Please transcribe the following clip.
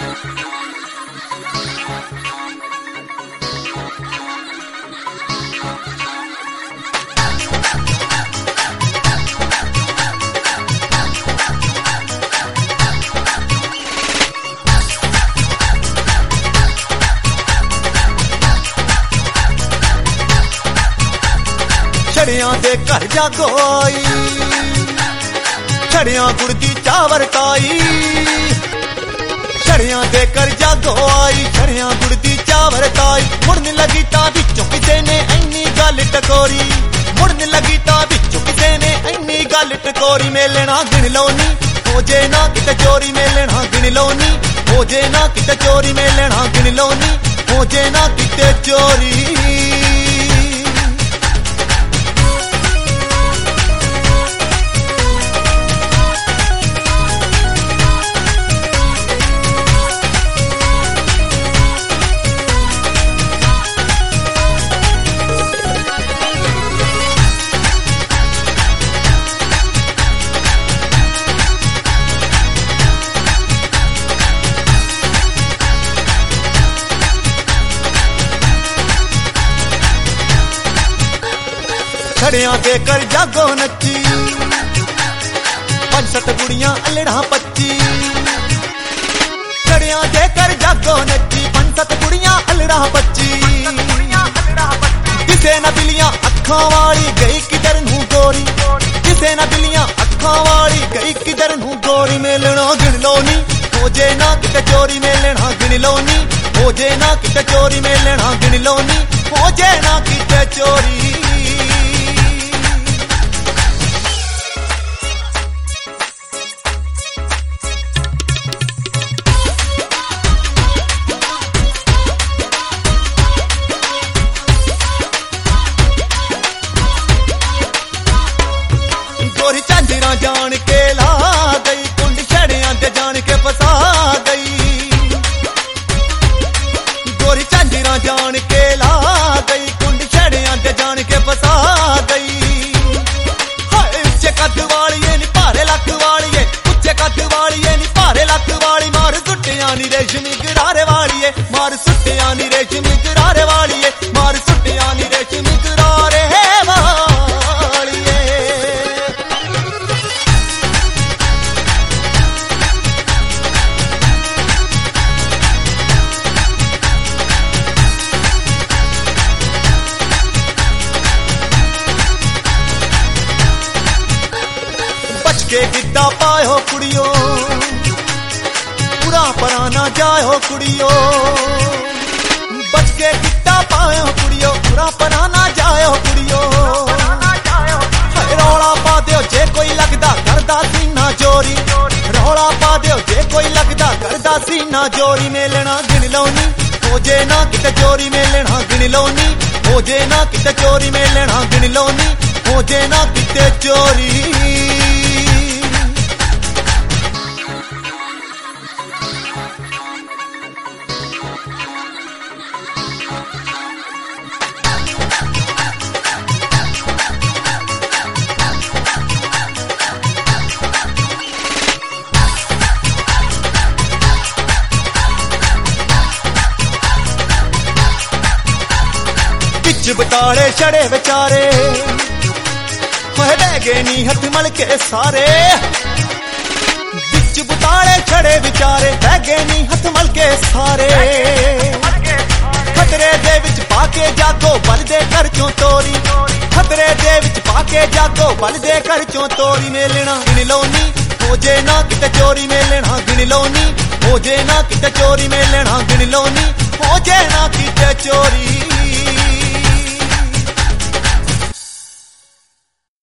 छड़ियां दे घर जागो आई, छड़ियां गुड़ दी चावर काई। छड़ियां दे घर जागो आई, छड़ियां गुड़ दी चावर काई। मुड़न लगी तां विचों किसे ने इन्नी गल टकोरी, मुड़न लगी तां विचों किसे ने इन्नी गल टकोरी। मेलना गिन लौनी हो जे ना किते चोरी, मेलना गिन लौनी हो जे ना किते चोरी, मेलना गिन लौनी हो जे ना किते चोरी। छड़ियां दे कर जागो नच्ची, 5-7 कुड़ियां अल्लड़ा पच्ची। छड़ियां दे कर जागो नच्ची, 5-7 कुड़ियां अल्लड़ा पच्ची। किसे ना बिलियां अखां वाली गई किधर नू गोरी, किसे ना बिलियां अखां वाली गई किधर नू गोरी। मेलना गिन लौनी हो जे ना किते चोरी, मेलना गिन लौनी हो जे ना किते चोरी, मेलना गिन लौनी हो जे ना किते चोरी। गोरी झांजरा जान के ला गई, कुंड छड़ियां दे जान के फसा गई। गोरी झांजरा जान के ला गई, कुंड छड़ियां दे जान के फसा गई। हाय उच्चे कद वाली नी भारे लक वाली, उच्चे कद वाली नी भारे लक वाली। मार सुट्टियां नी रेशमी गरारे वाली, मार सुट्टियां नी रेशमी गरारे वाली, मार सुट्टियां नी रेशमी गरारे वाली। के गिद्दा पायो कुड़ियो, पूरा परा ना जायो कुड़ियो। बच के गिद्दा पायो कुड़ियो, पूरा परा ना जायो कुड़ियो। रौला पा दियो जे कोई लगदा करदा सीना चोरी, रौला पा दियो जे कोई लगदा करदा सीना चोरी। मेलना गिन लौनी हो जे ना किते चोरी, मेलना गिन लौनी हो जे ना किते चोरी, मेलना गिन लौनी हो जे ना किते चोरी। बिच बताड़े छड़े बेचारे, बह गए नी हथ मल के सारे। बिच बताड़े छड़े बेचारे, बह गए नी हथ मल के सारे। खतरे दे विच पाके जागो बल दे कर चों तोरी, खतरे दे विच पाके जागो बल दे कर चों तोरी। मेलना गिन लौनी हो जे ना किते चोरी, मेलना गिन लौनी हो जे ना किते चोरी, मेलना गिन लौनी